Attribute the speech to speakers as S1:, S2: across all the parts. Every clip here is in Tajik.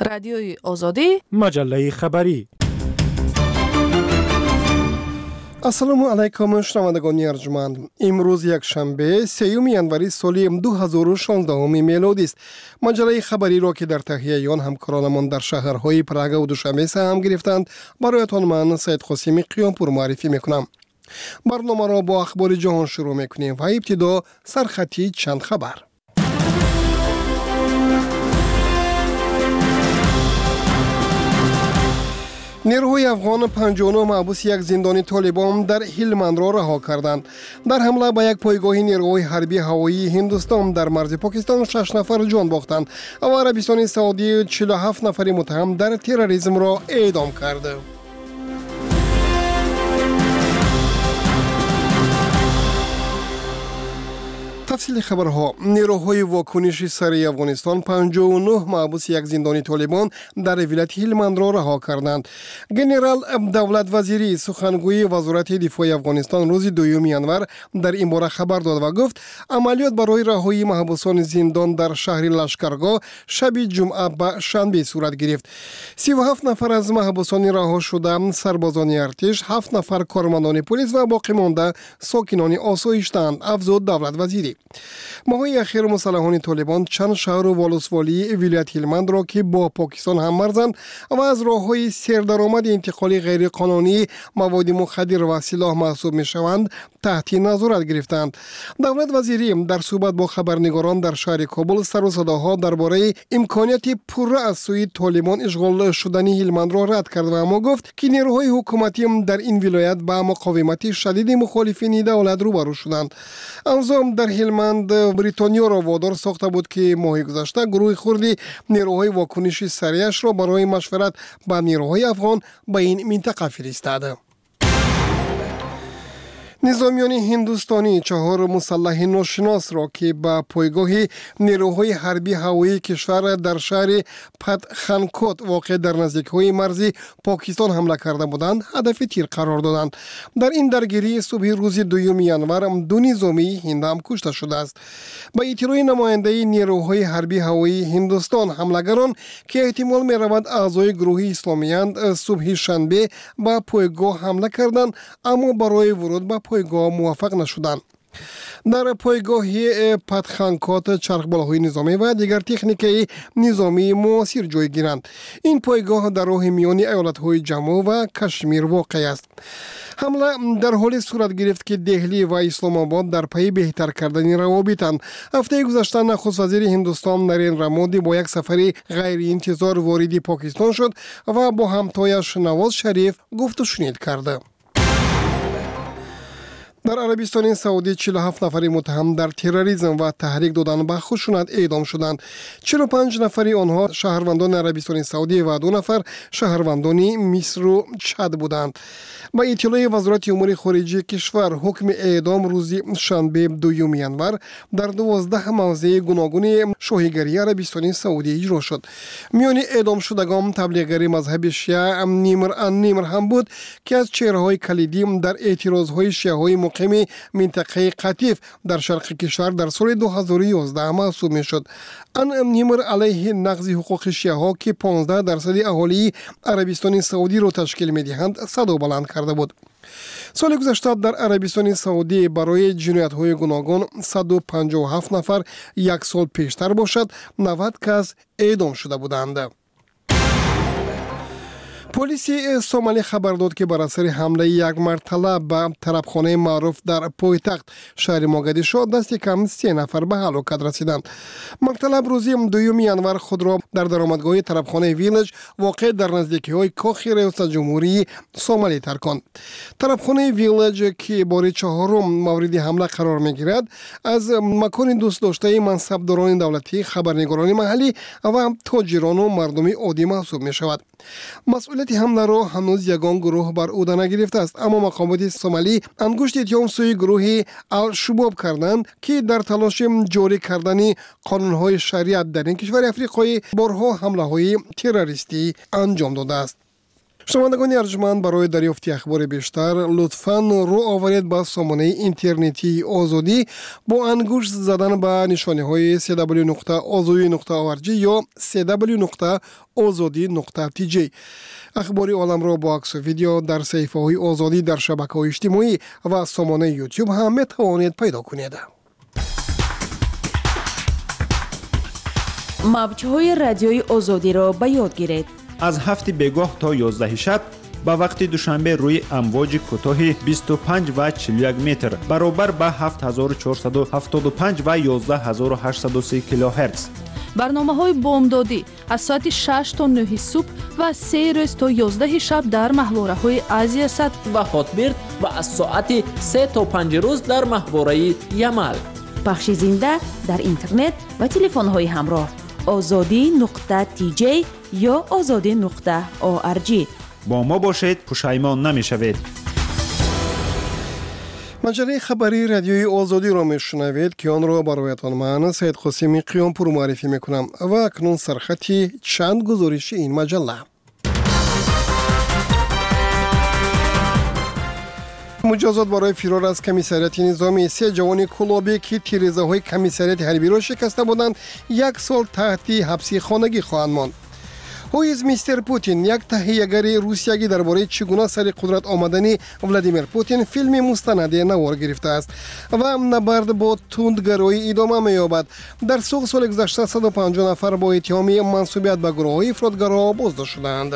S1: رادیوی آزادی
S2: مجله خبری.
S3: السلام علیکم شنوندگان ارجمند. امروز یک شنبه 3 ینوری سال 2016 میلادی است. مجله خبری را که در تهیه آن همکارانمان در شهرهای پراگ و دوشنبه سهم گرفتند برایتان من سید قاسمی قیامپور معرفی میکنم. برنامه را با اخبار جهان شروع میکنیم و ابتدا سرخطی چند خبر. نیروهای افغان 59 محبوس یک زندانی طالبان در هلمند را رها کردند. در حمله به یک پایگاه نیروهای حربی هوایی هندوستان در مرز پاکستان 6 نفر جان باختند و عربستان سعودی 47 نفر متهم در تروریسم را اعدام کرد. تفصیل خبرها. نیروهای واکنشی سریع افغانستان 59 محبوس یک زندانی طالبان در ولایت هلمند را رها کردند. گنرال دولت وزیری سخنگوی وزارت دفاع افغانستان روز 2 ینور در این باره خبر داد و گفت عملیات برای رهایی محبوسان زندان در شهر لشکرگاه شب جمعه به شنبه صورت گرفت. 37 نفر از محبوسان رها شده سربازان ارتش، 7 نفر کارمندان پلیس و باقی مانده ساکنان آسایش‌اند، افزود دولت وزیری. ماهای اخیر مسلحان طالبان چند شهر و ولسوالی ولایت هلمند را که با پاکستان هم مرزند و از راه‌های سردرآمد انتقال غیر قانونی مواد مخدر و سلاح محسوب می‌شوند تحت نظارت گرفتند. دولت وزیری در صحبت با خبرنگاران در شهر کابل سر و صداها درباره امکانیت پوره از سوی طالبان اشغال شدن هلمند را رد کرد و اما گفت که نیروهای حکومتی در این ولایت با مقاومت شدید مخالفین دولت روبرو شدند. انظام در هلمند بریتانیا را وادار ساخته بود که ماه گذشته گروه کردی نیروهای واکنشی سریعش را برای مشورت با نیروهای افغان به این منطقه فرستاد. نظامیان هندوستانی 4 مسلح ناشناس را که به پایگاه نیروهای حربی هوایی کشور در شهر پتخانکوت واقع در نزدیکی مرز پاکستان حمله کرده بودند هدف تیر قرار دادند. در این درگیری صبح روز 2 ینور 2 نظامی هند هم کشته شده است. با اطلاع نماینده نیروهای حربی هوایی هندوستان حملگران که احتمال می رود اعضای گروه اسلامی‌اند صبح شنبه به پایگاه حمله کردند اما برای ورود به پایگاه موفق نشدند. در پایگاه پتخانکوت چرخبالاهای نظامی و دیگر تکنیک نظامی موثر جای گیرند. این پایگاه در راه میان ایالت‌های جموں و کشمیر واقع است. حمله در حال صورت گرفت که دهلی و اسلام آباد در پی بهتر کردن روابطند. هفته گذشته نخست وزیر هندوستان نریندرا مودی با یک سفر غیر انتظار وارد پاکستان شد و با همتایش نواز شریف گفت و شنید کرده. در عربستان سعودی 47 نفر متهم در تروریسم و تحریک دادن به خشونت اعدام شدند. 45 نفر آنها شهروندان عربستان سعودی و 2 نفر شهروندان مصر و چاد بودند. با اطلاع وزارت امور خارجه کشور حکم اعدام روز شنبه 2 ینور در 12 موضع گوناگون شاهیگری عربستان سعودی اجرا شد. میان اعدام شدگان تبلیغگری مذهب شیعه نیمر هم بود که از چهره‌های کلیدی در اعتراض‌های شیعه‌های مقیم منطقه قطیف در شرق کشور در سال 2011 محسوب میشد. نیمر علیه نقض حقوق شیعه‌ها که 15% اهالی عربستان سعودی را تشکیل می‌دهند صدا بلند کرده بود. سال گذشته در عربستان سعودی برای جنایت‌های گوناگون 157 نفر یک سال پیشتر باشد 90 کس اعدام شده بودند. پلیس سومالی خبر داد که بر اثر حمله یک مرتله به طربخانه معروف در پایتخت شهر موگادیشو دست کم 3 نفر به هلاکت رسیدند. مرتله روز 2 ینور خود را در درآمدگاه طربخانه ویلج واقع در نزدیکی‌های کاخ ریاست جمهوری سومالی ترکاند. طربخانه ویلج که بار 4 مورد حمله قرار می‌گیرد از مکان دوست داشته منصبداران دولتی، خبرنگاران محلی و تاجران و مردم عادی محسوب می‌شود. مسئولیت حمله را هنوز یگان گروه بر عهده نگرفته است اما مقامات سومالی انگشت اتهام سوی گروه الشباب کردند که در تلاش جاری کردن قانون‌های شریعت در این کشور افریقایی بارها حمله‌های تروریستی انجام داده است. шунавандагони арҷманд, барои дарёфти ахбори бештар лутфан рӯ оваред ба сомонаи интернетии Озодӣ бо ангушт задан ба нишониҳои www.ozodi.org ё www.ozodi.tj. ахбори оламро бо аксу видео дар саҳифаҳои Озодӣ дар шабакаҳои иҷтимоӣ ва сомонаи YouTube ҳам метавонед пайдо кунед.
S1: мавҷҳои радиои Озодиро ба ёд гиред.
S2: аз 7 бегоҳ то 11 шаб ба вақти душанбе рӯи амвоҷи кӯтоҳи 25 ва 41 метр баробар ба 7475 ва 11830 килоҳерц.
S4: барномаҳои бомдодӣ аз соати 6 то 9 субҳ ва 3 рӯз то 11 шаб дар маҳвораҳои Азия Сад
S5: ва Хотбирд ва аз соати 3 то 5 рӯз дар маҳвораи Ямал.
S1: бахши зинда дар интернет ва телефонҳои ҳамроҳ ozodi.tj ё ozodi.org.
S2: бо мо бошед, пушаймон намешавед.
S3: маҷраи хабарии радиои Озодиро мешунавед ки онро бароятон ман Саидқосими Қиёнпур муаррифӣ мекунам ва акнун сархати чанд гузориши ин маҷалла. муҷозот барои фирор аз комиссарияти низомӣ. 3 ҷавони кулобе ки тирезаҳои комиссарияти ҳарбиро шикаста буданд 1 сол таҳти ҳабси хонагӣ хоҳанд монд. Who is Mr. Putin? Як таҳиягари русиягӣ дар бораи чӣ гуна сари қудрат омадани Владимир Путин филми мустанаде навор гирифтааст ва набард бо тундгароӣ идома меёбад. Дар сух соли гузашта 150 нафар бо иттиҳоми мансубият ба гурӯҳҳои ифротгаро боздошт шуданд.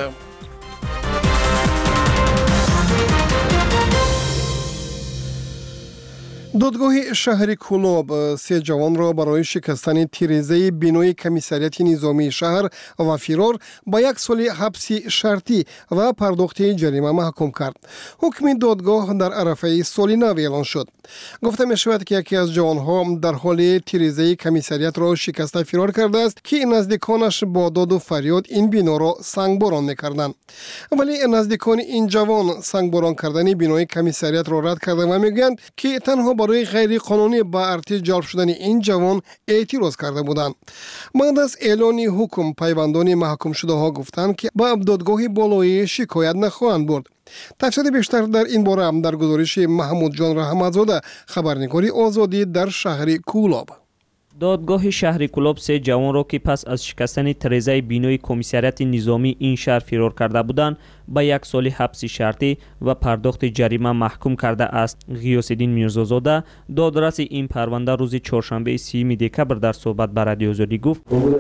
S3: додгоҳи шаҳри Кулоб 3 ҷавонро барои шикастани тирезаи бинои комиссарияти низомии шаҳр ва фирор ба 1 соли ҳабси шартӣ ва пардохти ҷарима маҳкум кард. ҳукми додгоҳ дар арафаи соли нав эълон шуд. гуфта мешавад ки яке аз ҷавонҳо дар ҳоли тирезаи комиссариятро шикаста фирор кардааст ки наздиконаш бо доду фарёд ин биноро сангборон мекарданд. вале наздикони ин ҷавон сангборон кардани бинои комиссариятро рад карданд ва мегӯянд ки танҳо барои ғайриқонунӣ ба артиш ҷалб шудани ин ҷавон эътироз карда буданд. баъд аз эълони ҳукм пайвандони маҳкумшудаҳо гуфтанд ки ба додгоҳи болоӣ шикоят нахоҳанд бурд. тафсилоти бештар дар ин бора дар гузориши Маҳмудҷон Раҳматзода, хабарнигори Озодӣ дар шаҳри Кулоб.
S5: додгоҳи шаҳри Кулоб 3 ҷавонро ки пас аз шикастани тирезаи бинои комиссарияти низомии ин шаҳр фирор карда буданд ба 1 соли ҳабси шартӣ ва пардохти ҷарима маҳкум кардааст. Ғиёсиддин Мирзозода, додраси ин парванда, рӯзи чоршанбеи 30 декабр дар суҳбат ба Радиои Озодӣ гуфт: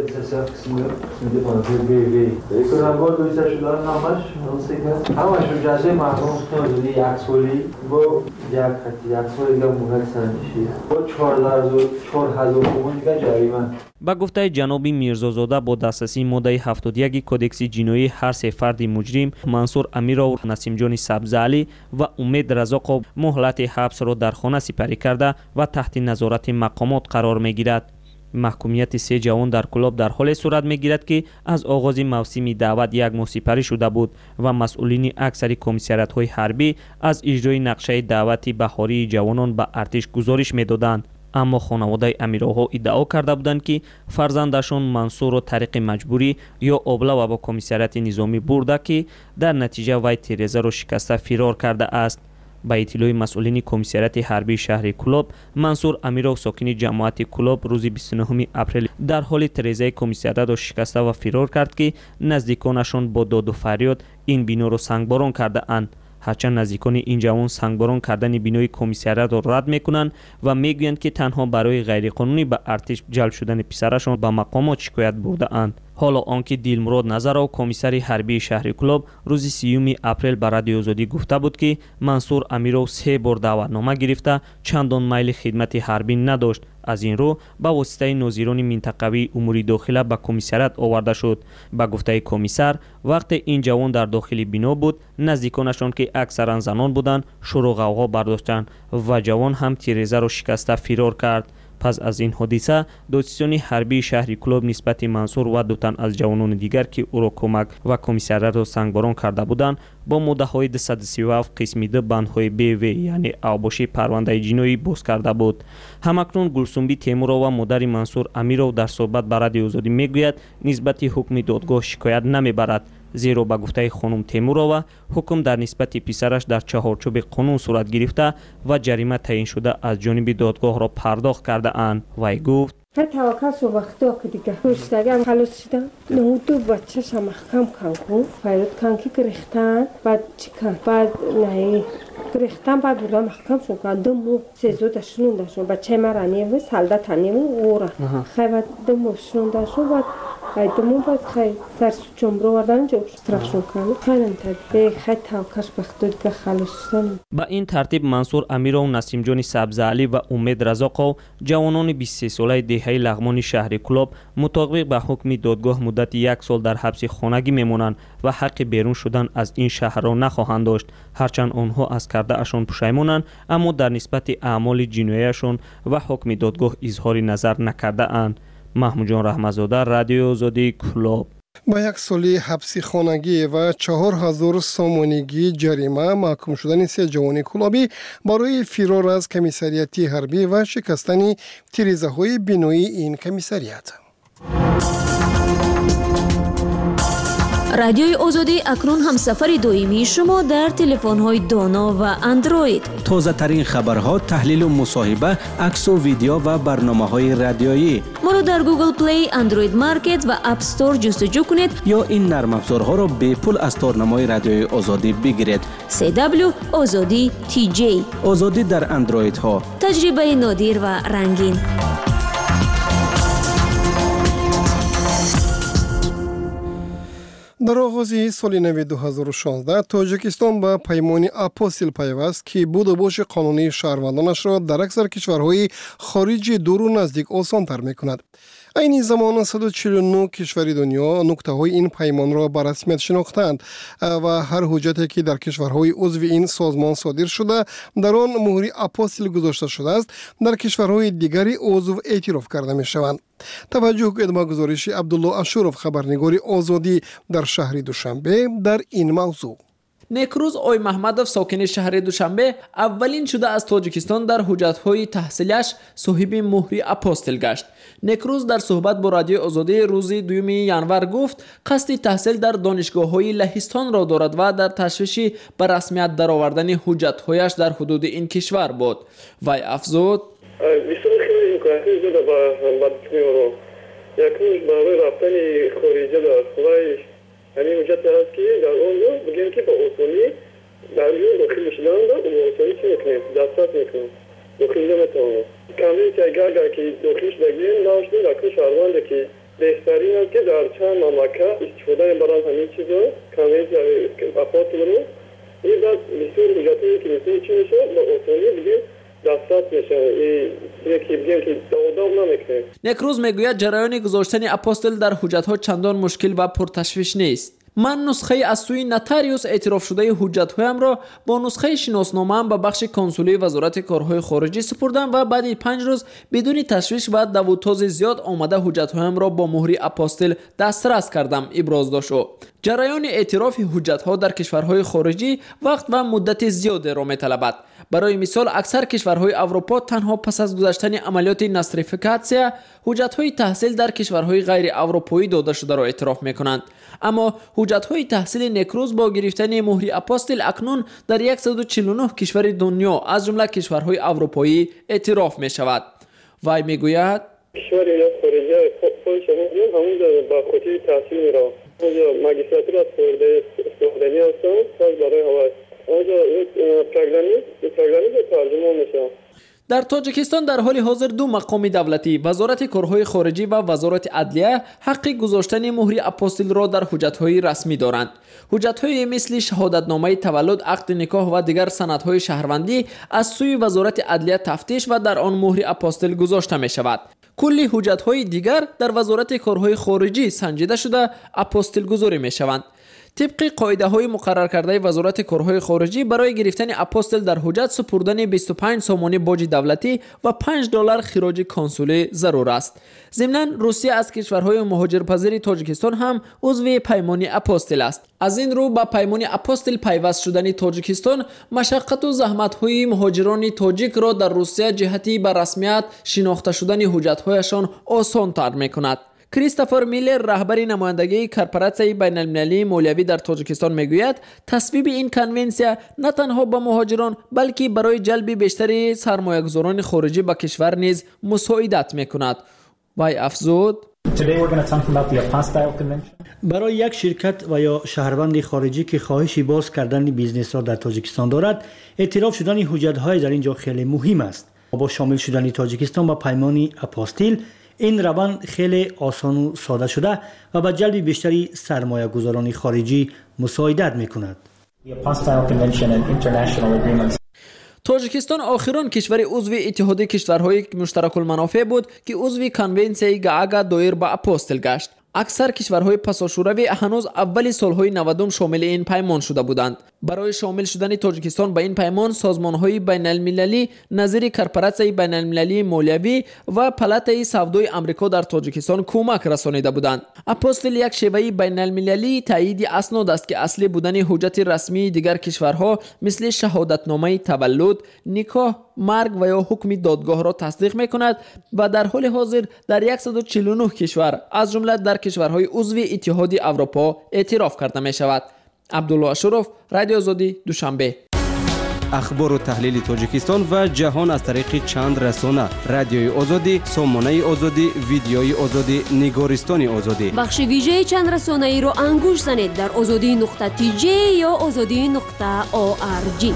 S5: ба гуфтаи ҷаноби Мирзозода, бо дастраси моддаи 71 кодекси ҷиноӣ ҳар се фарди муҷрим Мансур Амиров, Насимҷони Сабзалӣ ва Умед Разоқов муҳлати ҳабсро дар хона сипарӣ карда ва таҳти назорати мақомот қарор мегирад. маҳкумияти 3 ҷавон дар Кулоб дар ҳоле сурат мегирад ки аз оғози мавсими даъват 1 моҳ сипарӣ шуда буд ва масъулини аксари комиссариятҳои ҳарбӣ аз иҷрои нақшаи даъвати баҳории ҷавонон ба артиш гузориш медоданд. аммо хонаводаи Амировҳо иддао карда буданд ки фарзандашон Мансурро тариқи маҷбурӣ ё облава ба комиссарияти низомӣ бурда ки дар натиҷа вай тирезаро шикаста фирор кардааст. ба иттилои масъулини комиссарияти ҳарбии шаҳри Кулоб, Мансур Амиров, сокини ҷамоати Кулоб, рӯзи 29 апрел дар ҳоли тирезаи комиссариятро шикаста ва фирор кард ки наздиконашон бо доду фарёд ин биноро сангборон кардаанд. ҳарчанд наздикони ин ҷавон сангборон кардани бинои комиссариятро рад мекунанд ва мегӯянд ки танҳо барои ғайриқонунӣ ба артиш ҷалб шудани писарашон ба мақомот шикоят бурдаанд. ҳоло он ки Дилмурод Назаров, комиссари ҳарбии шаҳри Кулоб, рӯзи 30 апрел ба Радиои Озодӣ гуфта буд ки Мансур Амиров 3 бор даъватнома гирифта, чандон майли хидмати ҳарбӣ надошт. аз ин рӯ ба воситаи нозирони минтақавии умури дохила ба комиссарият оварда шуд. ба гуфтаи комиссар, вақте ин ҷавон дар дохили бино буд, наздиконашон ки аксаран занон буданд, шӯру ғавғо бардоштанд ва ҷавон ҳам тирезаро шикаста фирор кард. пас аз ин ҳодиса, додсизони ҳарбии шаҳри Кулоб нисбати Мансур ва ду тан аз ҷавонони дигар ки ӯро кӯмак ва комиссариятро сангборон карда буданд, бо моддаҳои 237 қисми 2 бандҳои БВ, яъне авбоши парвандаи ҷиноӣ боз карда буд. ҳамакнун Гулсумби Темурова, модари Мансур Амиров, дар суҳбат ба Радиои Озодӣ мегӯяд, нисбати ҳукми додгоҳ шикоят намебарад, зеро ба гуфтаи хонум Темурова ҳукм дар нисбати писараш дар чаҳорчӯби қонун сурат гирифта ва ҷарима таъиншуда аз ҷониби додгоҳро пардохт кардаанд. Вай гуфт:
S6: توکل شو وقتی که دیگه خوشتگم خلاص شدم نه تو بچه‌ش محکم کن فرود کن که گرفتن بعد چیکار بعد نه گرفتن بعد بودم محکم شو کردم مو سزو داشتون بچه مرانی و سالدا تنیم اورا خیلی دمشون داشتون بعد ایدمون بعد خیلی سرش چمرو وردن جو استراشون کنم خیلی تدبیر خیلی توکلش وقتی که خلاص شدم.
S5: با این ترتیب منصور امیرov نسیمجان سبزعلی و امید رزاقov جوانان 23 ساله دهه لغمان شهر کلاب مطابق به حکم دادگاه مدت 1 سال در حبس خانگی میمونند و حق بیرون شدن از این شهر را نخواهند داشت. هرچند آنها از کرده اشان پشیمانند اما در نسبت اعمال جناییشان و حکم دادگاه اظهار نظر نکرده اند. محمود جان رحمتزاده، رادیو آزادی کلاب.
S3: با 1 سالی حبس خانگی و 4000 سامانگی جریمه محکوم شدن 3 جوان کلابی برای فرار از کمیسریاتی حربی و شکستن تیریزه‌های بینایی این کمیسریات.
S7: رادیوی آزادی اکنون همسفر دائمی شما در تلفن‌های دانا و اندروید.
S8: تازه ترین خبرها، تحلیل و مصاحبه، عکس و ویدیو و برنامه‌های رادیویی.
S7: ما را در گوگل پلی، اندروید مارکت و اپ استور جستجو کنید
S8: یا این نرم افزارها را به پول از تارنمای رادیوی آزادی بگیرید.
S7: CW آزادی TJ.
S8: آزادی در اندروید ها.
S7: تجربه نادر و رنگین.
S3: در آغاز سال نو 2016 تاجیکستان به پیمان اپوسیل پیوست که بود و باش قانونی شهروندانش را در اکثر کشورهای خارجی دور و نزدیک آسان تر می کند. این زمان 149 کشور دنیا نکته های این پیمان را به رسمیت شناختند و هر حجتی که در کشورهای عضو این سازمان صادر شده در آن مهر اپوسیل گذاشته شده است در کشورهای دیگری عضو اعتراف کرده می شوند. توجه کنید به گزارش عبدالله اشورов خبرنگار آزادی در شهر دوشنبه در این موضوع.
S9: نیکروز اوی محمدов ساکن شهر دوشنبه اولین شده از تاجیکستان در حجت‌های تحصیلیش صاحب مهر اپوستل گشت. نیکروز در صحبت با رادیو آزادی روز 2 ینور گفت قصد تحصیل در دانشگاه‌های لهستان را دارد و در تشویش به رسمیت درآوردن حجت‌هایش در حدود این کشور بود. وی افزود:
S10: همین وجود هست که در اون رو بگیم که با اوسانی در یون داخل میشدن و اون اوسانی چی میکنیم؟ دستات میکنیم داخل نمیتونه کاملی که اگر که داخلش بگیم ناشده داخل شهروند که بهترین است که در چند مملکت استفاده برای همین چیزا کاملی اپوستل رو این بعد بسیار وجودی که میتونه چی میشه با اوسانی بگیم
S9: نیکروز میگوید جریان گذاشتن اپوستل در حجت‌ها چندان مشکل و پرتشویش نیست. من نسخه از سوی نوتاریوس اعتراف شده حجت‌هایم را با نسخه شناسنامه‌ام به بخش کنسولی وزارت کارهای خارجی سپردم و بعد 5 روز بدون تشویش و دوتاز زیاد آمده حجت‌هایم را با مهر اپوستل دسترس کردم. ابراز داشت. جریان اعتراف حجت‌ها در کشورهای خارجی وقت و مدت زیادی را می‌طلبد. برای مثال اکثر کشورهای اروپا تنها پس از گذشتن عملیات ناستریفیکاسیا حجت‌های تحصیل در کشورهای غیر اروپایی داده شده را اعتراف می‌کنند. اما حجت‌های تحصیل نیکروز با گرفتن مهر اپوستل اکنون در 149 کشور دنیا از جمله کشورهای اروپایی اعتراف می‌شود. وی می‌گوید
S10: کشور خارجی خودش همون با خودی تحصیل می‌رود. اونجا ماجستراتور از سودانی هستند برای هوا اونجا پروگرامی ترجمه میشه.
S9: در تاجیکستان در حال حاضر 2 مقام دولتی، وزارت کارهای خارجی و وزارت عدلیه، حق گذاشتن مهر اپوستل را در حجت‌های رسمی دارند. حجت‌های مثل شهادتنامه تولد، عقد نکاح و دیگر سندهای شهروندی از سوی وزارت عدلیه تفتیش و در آن مهر اپوستل گذاشته می‌شود. کلی حجت‌های دیگر در وزارت کارهای خارجی سنجیده شده اپوستل گذاری می‌شوند. طبق قاعده‌های مقرر کرده وزارت کارهای خارجی برای گرفتن اپوستل در حجت سپردن 25 سامانه باج دولتی و $5 خراج کنسولی ضرور است. ضمناً روسیه از کشورهای مهاجرپذیر تاجیکستان هم عضو پیمان اپوستل است. از این رو با پیمان اپوستل پیوست شدن تاجیکستان مشقت و زحمت‌های مهاجران تاجیک را در روسیه جهتی به رسمیت شناخته شدن حجت‌هایشان آسان‌تر می‌کند. کریستوفر میلر رهبر نمایندگی کورپوراسیون بین‌المللی مولوی در تاجیکستان میگوید تصویب این کنونسیا نه تنها به مهاجران بلکه برای جلب بیشتر سرمایه‌گذاران خارجی به کشور نیز مساعدت میکند. وی افزود
S11: برای یک شرکت و یا شهروند خارجی که خواهش باز کردن بیزنس را در تاجیکستان دارد، اعتراف شدن حجت‌های در اینجا خیلی مهم است. با شامل شدن تاجیکستان به پیمان آپوستیل، این روند خیلی آسان و ساده شده و به جلب بیشتری سرمایه گذاران خارجی مساعدت می‌کند.
S9: تاجیکستان آخرین کشور عضو اتحاد کشورهای مشترک المنافع بود که عضو کنونسیون گاگا دایر به آپوستل گشت. اکثر کشورهای پساشوروی هنوز اول سالهای 90 شامل این پیمان شده بودند. برای شامل شدن تاجیکستان به این پیمان، سازمانهای بین المللی نظیر کورپوراسیون بین المللی مولوی و پالاتای سودای آمریکا در تاجیکستان کمک رسانیده بودند. آپوستل یک شیوه بین المللی تایید اسناد است که اصلی بودن حجت رسمی دیگر کشورها مثل شهادتنامه تولد، نکاح، مرگ و یا حکم دادگاه را تصدیق می‌کند و در حال حاضر در 149 کشور از جمله در کشورهای عضو اتحاد اروپا اعتراف کرده می‌شود. عبدالله اشرف، رادیو آزادی، دوشنبه.
S12: اخبار و تحلیل تاجیکستان و جهان از طریق چند رسانه: رادیوی آزادی، سامانه آزادی، ویدیوی آزادی، نگارستان آزادی.
S7: بخش ویژه چند رسانه ای را انگوش زنید در azadi.tj یا azadi.org.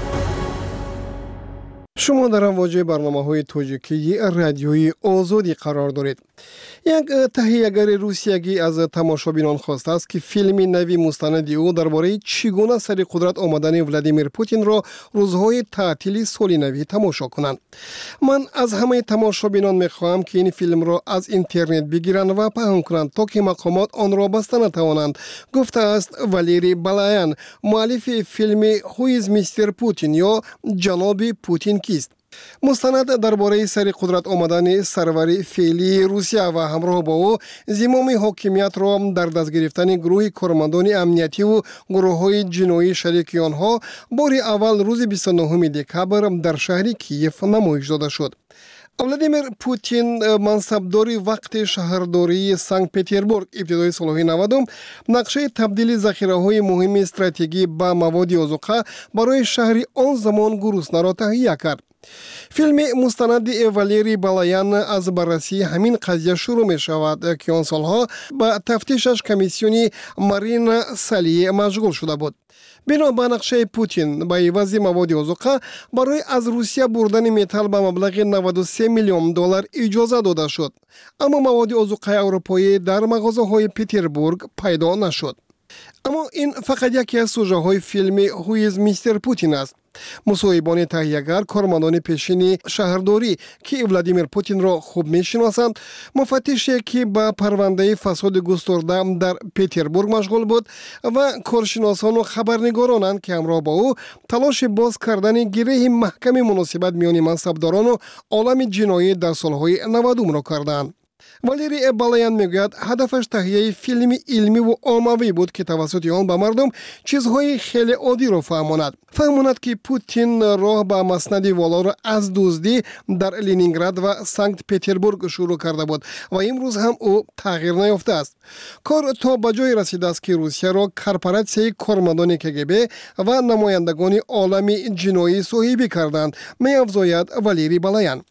S3: شما در امواج برنامه‌های تاجیکی رادیوی آزادی قرار دارید. یک تهیه‌گر روسیایی از تماشابینان خواسته است که فیلمی نوی مستند او درباره چگونه سر قدرت آمدن ولادیمیر پوتین را روزهای تعطیل سال نوی تماشا کنند. من از همه تماشابینان می‌خواهم که این فیلم را از اینترنت بگیرند و پهن کنند تا که مقامات آن را بسته نتوانند، گفته است والری بالاین، مؤلف فیلم هویز میستر پوتین یا جناب پوتین کیست. مستند درباره سر قدرت آمدن سرور فعلی روسیه و همراه با او زمام حاکمیت را در دست گرفتن گروه کارمندان امنیتی و گروه‌های جنایی شریک آنها بار اول روز 29 دکبر در شهر کیف نمایش داده شد. ولادیمیر پوتین منصبداری وقت شهرداری سنت پترزبورگ ابتدای سالهای 90 نقشه تبدیل ذخیره‌های مهم استراتژی به مواد آذوقه برای شهر آن زمان گرسنه را تهیه کرد. فیلم مستند والری بالاین از بررسی همین قضیه شروع می شود که آن سالها با تفتیشش کمیسیونی مارین سالیه مشغول شده بود. بنا به نقشه پوتین با عوض مواد آذوقه برای از روسیه بردن متل به مبلغ 93 میلیون دلار اجازه داده شد، اما مواد آذوقه اروپایی در مغازه‌های پترزبورگ پیدا نشد. اما این فقط یکی از سوژه های فیلم هویز میستر پوتین است. مصاحبان تهیه‌گر کارمندان پیشین شهرداری که ولادیمیر پوتین را خوب میشناسند، مفتشی که با پرونده فساد گسترده در پترزبورگ مشغول بود و کارشناسان و خبرنگارانند که همراه با او تلاش باز کردن گره محکم مناسبت میان منصبداران و عالم جنایی در سالهای 90 را کردند. والری بالاین میگوید هدفش تهیه فیلمی علمی و عاموی بود که توسط آن به مردم چیزهای خیلی عادی را فهماند که پوتین راه به مسند والا را از دزدی در لنینگراد و سنت پترزبورگ شروع کرده بود و امروز هم او تغییر نیافته است. کار تا به جای رسیده است که روسیه را کورپوراسیون کارمندان کگب و نمایندگان عالم جنایی صاحبی کردند، می‌افزاید والری بالاین.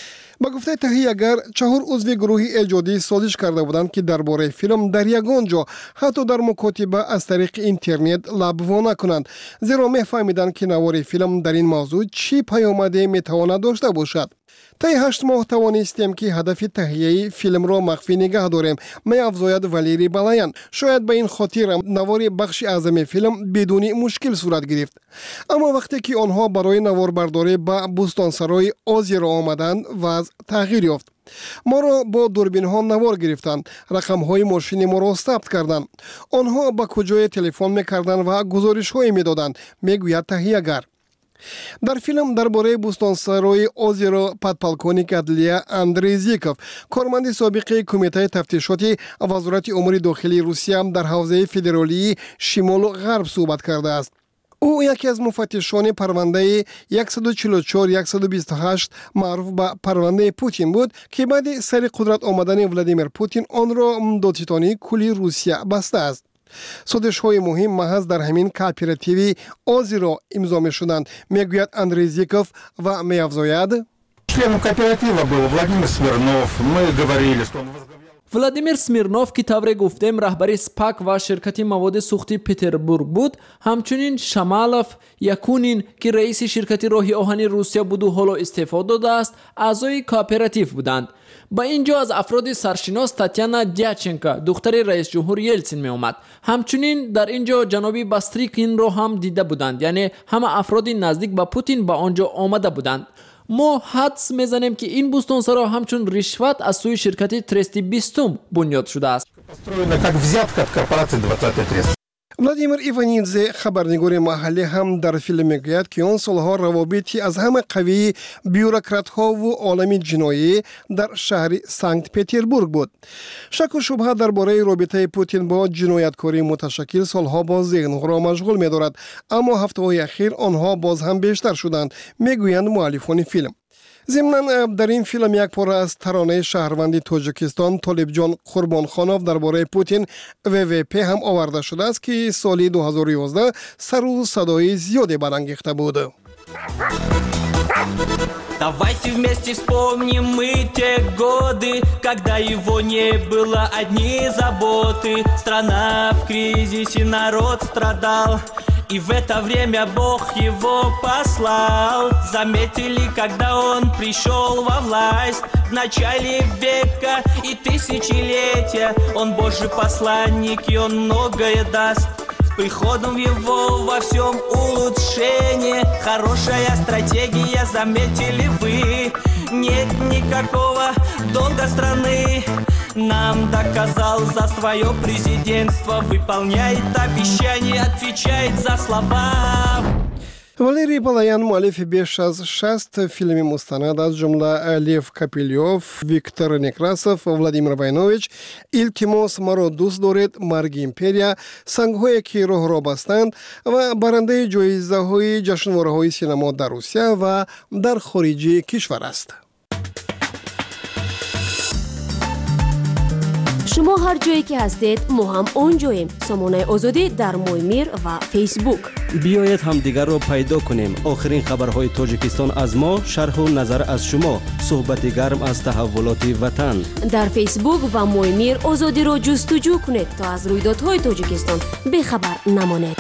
S3: با گفته تهیه‌گر 4 عضو گروه ایجادی سازش کرده بودند که درباره فیلم در یگان جا حتی در مکاتبه از طریق اینترنت لب وا نکنند، زیرا می‌فهمیدند که نوار فیلم در این موضوع چی پیامده میتواند داشته باشد. طی 8 ماه توانستیم که هدف تهیه فیلم را مخفی نگه داریم، می‌افزاید والری بالاین. شاید به این خاطر نوار بخش اعظم فیلم بدون مشکل صورت گرفت، اما وقتی که آنها برای نوار برداری به بوستانسرای آزیا آمدند وضع تغییر یافت. ما را با دوربین ها نوار گرفتند، رقم های ماشین ما را ثبت کردند. آنها با کجای تلفن می‌کردند و گزارش های می‌دادند، میگوید تهیه‌گر. در فیلم درباره بوستانسرای آزیا پادپالکونیک عدلیه اندری زیکوف، کارمند سابق کمیته تفتیشاتی وزارت امور داخلی روسیه در حوزه فدرالی شمال و غرب صحبت کرده است. او یکی از مفتشان پرونده 144-128 معروف به پرونده پوتین بود که بعد سر قدرت آمدن ولادیمیر پوتین آن را دادستانی کلی روسیه بسته است. سودش‌های مهم محض در همین کооперативی آزی را امضا می‌شدند، میگوید اندری زیکوف و می‌افزاید
S13: членом кооператива был Владимир Смирнов. Мы говорили, что он
S9: владимир смирнов ки тавре гуфтем раҳбари спак ва ширкати маводи сухти петербург буд, ҳамчунин шамалов якунин ки раиси ширкати роҳи оҳани русия буду ҳоло истеъфо додааст, аъзои кооператив буданд. ба ин ҷо аз афроди саршинос Татьяна Дяченко духтари раисҷумҳур Елсин меомад. ҳамчунин дар ин ҷо ҷаноби Бастрикинро ҳам дида буданд, яъне ҳама афроди наздик ба Путин ба он ҷо омада буданд. мо ҳадс мезанем ки ин бустонсаро ҳамчун ришват аз сӯи ширкати Трести Бистум бунёд шудааст.
S3: владимир иванидзе хабарнигори маҳаллӣ ҳам дар филм мегӯяд ки он солҳо равобити аз ҳама қавии бюрократҳову олами ҷиноӣ дар шаҳри Санкт Петербург буд. шаку шубҳа дар бораи робитаи Путин бо ҷинояткории муташаккил солҳо боз зеҳнҳоро машғул медорад, аммо ҳафтаҳои ахир онҳо боз ҳам бештар шуданд, мегӯянд муаллифони филм. ضمناً در این فیلم یک پاره از ترانه شهروند تاجیکستان طالبجان قربانخانوف درباره پوتین WWP هم آورده شده است که سال 2011 سر و صدای زیادی برانگیخته بود.
S14: Давайте вместе вспомним мы те годы, когда его не было, одни заботы. Страна в кризисе, народ страдал, и в это время Бог его послал. Заметили, когда он пришел во власть в начале века и тысячелетия. Он Божий посланник, и он многое даст. С приходом его во всем улучшение. Хорошая стратегия, заметили вы. Нет никакого долга страны. Нам доказал за свое президентство. Выполняет обещания, отвечает за слова.
S3: валерий балаян муаллифи беш аз 60 филми мустанад аз ҷумла Лев Капилёв, Виктор Некрасов, Владимир Войнович, Илтимос маро дӯст доред, Марги империя, Сангҳое ки роҳро бастанд ва барандаи ҷоизаҳои ҷашнвораҳои синемо дар Русия ва дар хориҷи кишвар аст.
S7: шумо ҳар ҷое ки ҳастед мо ҳам он ҷоем. сомонаи озодӣ дар Моймир ва Фейсбук.
S8: биёед ҳамдигарро пайдо кунем. охирин хабарҳои Тоҷикистон аз мо, шарҳу назар аз шумо, суҳбати гарм аз таҳаввулоти ватан.
S7: дар Фейсбук ва Моймир озодиро ҷустуҷӯ кунед то аз рӯйдодҳои Тоҷикистон бехабар намонед.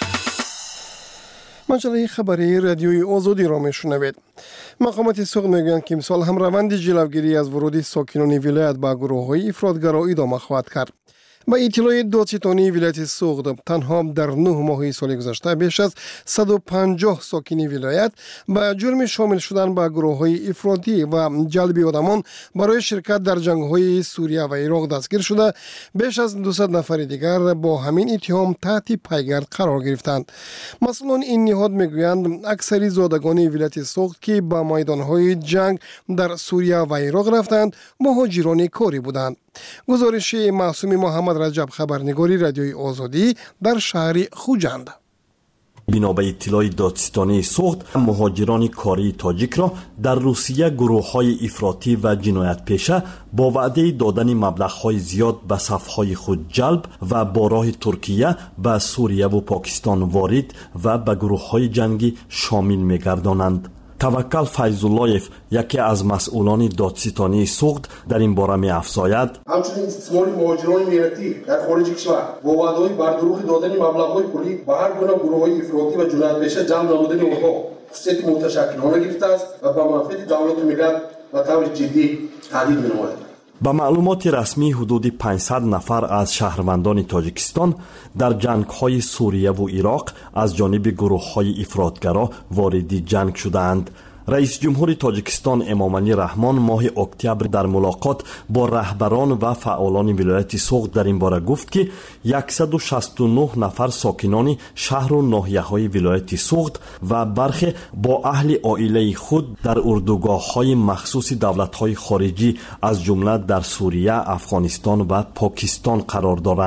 S3: маншалаи хабарии радиои озодиро мешунавед. мақомоти суғ мегӯянд ки имсол ҳам раванди ҷилавгирӣ аз вуруди сокинони вилоят ба гурӯҳҳои ифротгаро идома хоҳад кард. با اطلاع دادستانی ولایت سوغد تنها در 9 ماه سال گذشته بیش از 150 ساکن ولایت با جرم شامل شدن به گروه‌های افراطی و جلب آدمان برای شرکت در جنگ‌های سوریه و عراق دستگیر شده. بیش از 200 نفر دیگر با همین اتهام تحت پیگرد قرار گرفتند. مسئولان این نهاد میگویند اکثری زادگان ولایت سوغد که به میدان‌های جنگ در سوریه و عراق رفتند مهاجران کاری بودند. گزارش معصوم محمد رجب، خبرنگاری رادیوی آزادی در شهر خوجند.
S15: بنا به اطلاع دادستانی سوغد، مهاجران کاری تاجیک را در روسیه گروه‌های افراطی و جنایت پیشه با وعده دادن مبلغ‌های زیاد به صف‌های خود جلب و با راه ترکیه به سوریه و پاکستان وارد و به گروه‌های جنگی شامل می‌گردانند. توکل فیض‌اللهیف، یکی از مسئولان دادستانی سوغد، در این باره می‌افزاید:
S16: همچنین استثمار مهاجران میراتی در خارج کشور با وعده‌های بردروغ دادن مبلغ‌های پولی به هر گونه گروه‌های افراطی و جنایت پیشه جمع نمودن آنها خصوصیت متشکلانه گرفته است و به منافع دولت و ملت و طور جدی تهدید می‌نماید.
S15: با معلومات رسمی حدود 500 نفر از شهروندان تاجیکستان در جنگ‌های سوریه و عراق از جانب گروه‌های افراطگرا وارد جنگ شدند. رئیس جمهور تاجیکستان امام علی رحمان ماه اکتبر در ملاقات با رهبران و فعالان ولایت سوغد در این باره گفت که 169 نفر ساکنان شهر و ناحیه‌های ولایت سوغد و برخی با اهل عائله خود در اردوگاه‌های مخصوص دولت‌های خارجی از جمله در سوریه، افغانستان و پاکستان قرار دارند.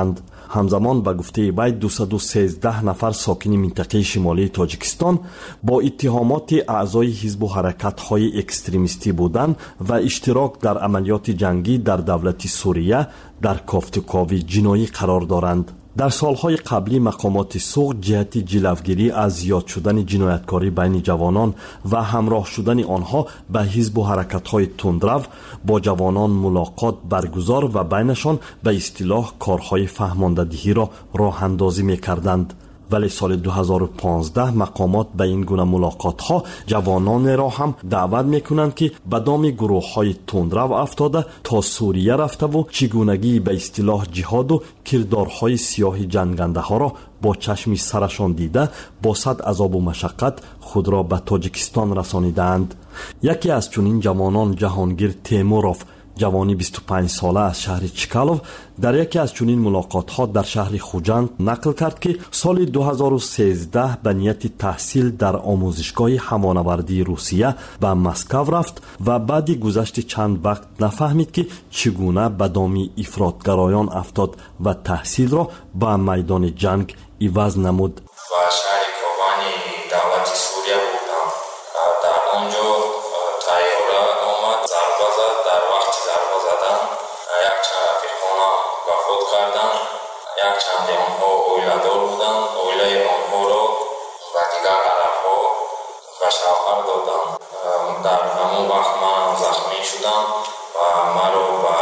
S15: ҳамзамон ба гуфтаи вай 213 нафар сокини минтақаи шимолии тоҷикистон бо иттиҳомоти аъзои ҳизбу ҳаракатҳои экстремистӣ будан ва иштирок дар амалиёти ҷангӣ дар давлати Сурия дар кофтукови ҷиноӣ қарор доранд. дар солҳои қаблӣ мақомоти суғд ҷиҳати ҷилавгирӣ аз зиёд шудани ҷинояткорӣ байни ҷавонон ва ҳамроҳ шудани онҳо ба ҳизбу ҳаракатҳои тундрав бо ҷавонон мулоқот баргузор ва байнашон ба истилоҳ корҳои фаҳмондадиҳиро роҳандозӣ мекарданд. вале соли 2015 мақомот ба ин гуна мулоқотҳо ҷавононеро ҳам даъват мекунанд ки ба доми гурӯҳҳои тундрав афтода то Сурия рафтаву чӣ гунагии ба истилоҳ ҷиҳоду кирдорҳои сиёҳи ҷангандаҳоро бо чашми сарашон дида бо сад азобу машаққат худро ба Тоҷикистон расонидаанд. яке аз чунин ҷавонон Ҷаҳонгир Темуров ҷавони 25 сола аз шаҳри Чкалов дар яке аз чунин мулоқотҳо дар шаҳри Хуҷанд нақл кард ки соли 2013 ба нияти таҳсил дар омӯзишгоҳи ҳавонавардии Русия ба Москав рафт ва баъди гузашти чанд вақт нафаҳмид ки чӣ гуна ба доми ифротгароён афтод ва таҳсилро ба майдони ҷанг иваз намуд.
S17: ва шаҳри Кобани давлати Сурия будам. дар онҷо тайёра омад, зарба зад. дар вақти зарба задан якчанд рафиқона вафот карданд. якчанди онҳо оиладор буданд. оилаи онҳоро ба дигар арабҳо ва шавҳар доданд. дар ҳамон вақт ман захмӣ шудам ва маро ба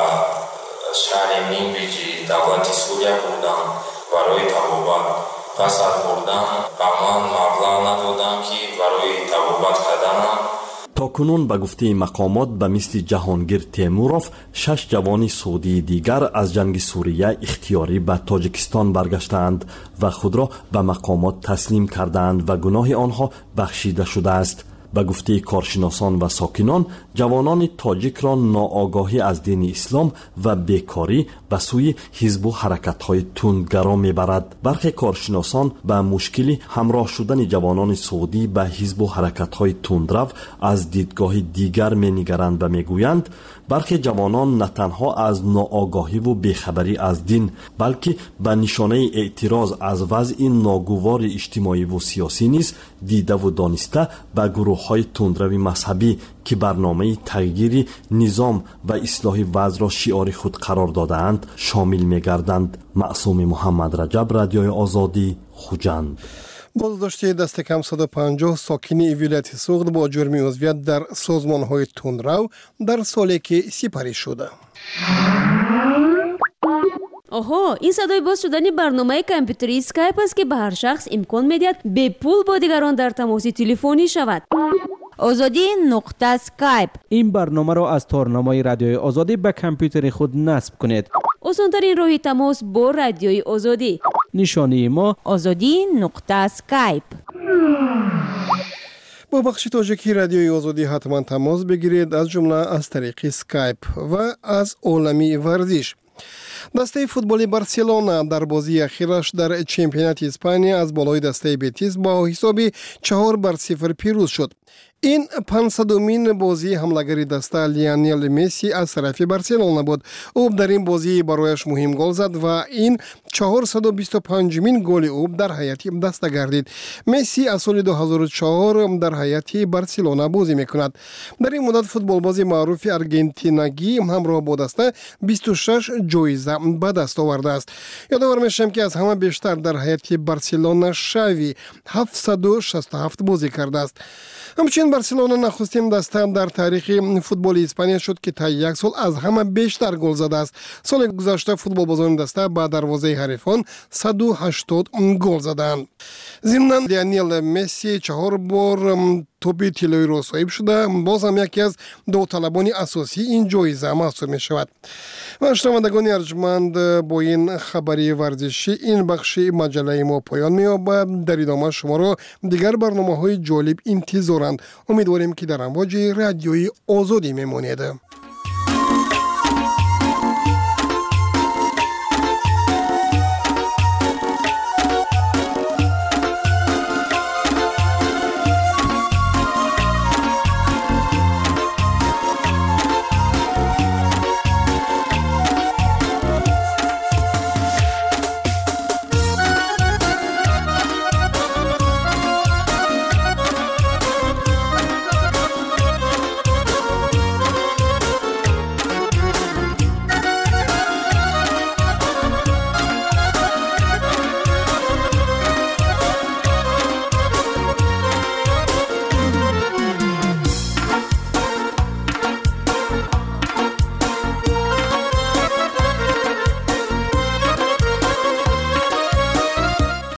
S17: шаҳри Минбиҷи давлати Сурия бурданд барои табобат. пас аз бурдан ба ман маблағ надоданд ки барои табобат карданам.
S15: токунун ба гуфтаи мақомот ба мисли Ҷаҳонгир Темуров 6 ҷавони суғдии дигар аз ҷанги Сурия ихтиёрӣ ба Тоҷикистон баргаштаанд ва худро ба мақомот таслим кардаанд ва гуноҳи онҳо бахшида шудааст. ба гуфтаи коршиносон ва сокинон ҷавонони тоҷикро ноогоҳӣ аз дини ислом ва бекорӣ ба сӯи ҳизбу ҳаракатҳои тундгаро мебарад. бархе коршиносон ба мушкили ҳамроҳ шудани ҷавонони суғдӣ ба ҳизбу ҳаракатҳои тундрав аз дидгоҳи дигар менигаранд ва мегӯянд бархе ҷавонон на танҳо аз ноогоҳиву бехабарӣ аз дин балки ба нишонаи эътироз аз вазъи ногувори иҷтимоиву сиёсӣ низ дидаву дониста ба гурӯҳҳои тундрави мазҳабӣ ки барномаи тағйири низом ва ислоҳи вазъро шиори худ қарор додаанд шомил мегарданд. маъсуми муҳаммад раҷаб, радиои озодӣ, Хуҷанд.
S3: боздоштии дасти кам 150 сокини вилояти суғд бо ҷурми узвият дар созмонҳои тундрав дар соле ки сипарӣ шуда.
S7: оҳо, ин садои боз шудани барномаи компютери скайп аст ки ба ҳар шахс имкон медиҳад бепул бо дигарон дар тамоси телефонӣ шавад.
S1: озодӣ.скайп.
S18: ин барномаро аз торнамои радиои озодӣ ба компютери худ насб кунед.
S7: осонтарин роҳи тамос бо радиои озодӣ.
S18: нишонии мо
S1: озодӣ.скайп.
S3: бо бахши тоҷикии радиои озодӣ ҳатман тамос бигиред, аз ҷумла аз тариқи скайп ва аз олами варзиш. дастаи футболи Барселона дар бозии ахираш дар чемпионати Испания аз болои дастаи Бетис бо ҳисоби 4-0 пирӯз шуд. ин 500-умин бозии ҳамлагари даста Лионел Месси аз тарафи Барселона буд. ӯ дар ин бозӣ барояш муҳим гол зад ва ин 425-мин голи ӯ дар ҳайати даста гардид. Месси аз соли 2004 дар ҳайати Барселона бозӣ мекунад. дар ин муддат футболбози маъруфи аргентинагӣ ҳамроҳ бо даста 26 ҷоиза ба даст овардааст. ёдовар мешавем ки аз ҳама бештар дар ҳайати Барселона шави 767 бозӣ кардааст. ҳамчунин Барселона нахустин даста дар таърихи футболи Испания шуд ки таи як сол аз ҳама бештар гол задааст. соли гузашта футболбозони даста ба дарвозаи ҳарифон 180 гол задаанд. зимнан Лионел Месси 4 бор тӯби тиллоиро соҳиб шуда боз ҳам яке аз довталабони асосии ин ҷоиза маҳсуб мешавад. ва шунавандагони арҷманд, бо ин хабари варзишӣ ин бахши маҷаллаи мо поён меёбад. дар идома шуморо дигар барномаҳои ҷолиб интизоранд. умедворем ки дар амвоҷи радиои озодӣ мемонед.